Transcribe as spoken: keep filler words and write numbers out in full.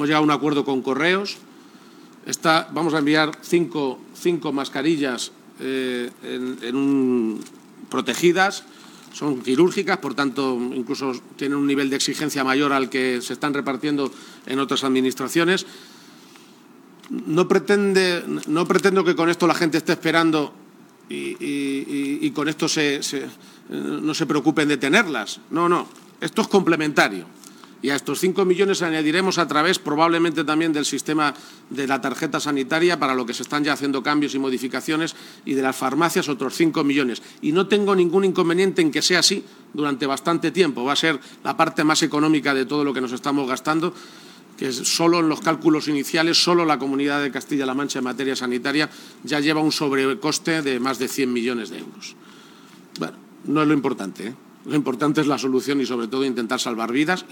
Hemos llegado a un acuerdo con Correos. Está, vamos a enviar cinco, cinco mascarillas eh, en, en un, protegidas. Son quirúrgicas, por tanto, incluso tienen un nivel de exigencia mayor al que se están repartiendo en otras administraciones. No, pretende, no pretendo que con esto la gente esté esperando y, y, y con esto se, se, no se preocupen de tenerlas. No, no, esto es complementario. Y a estos cinco millones añadiremos a través probablemente también del sistema de la tarjeta sanitaria, para lo que se están ya haciendo cambios y modificaciones, y de las farmacias otros cinco millones. Y no tengo ningún inconveniente en que sea así durante bastante tiempo. Va a ser la parte más económica de todo lo que nos estamos gastando, que es solo en los cálculos iniciales, solo la Comunidad de Castilla-La Mancha en materia sanitaria ya lleva un sobrecoste de más de cien millones de euros. Bueno, no es lo importante, ¿eh? Lo importante es la solución y, sobre todo, intentar salvar vidas.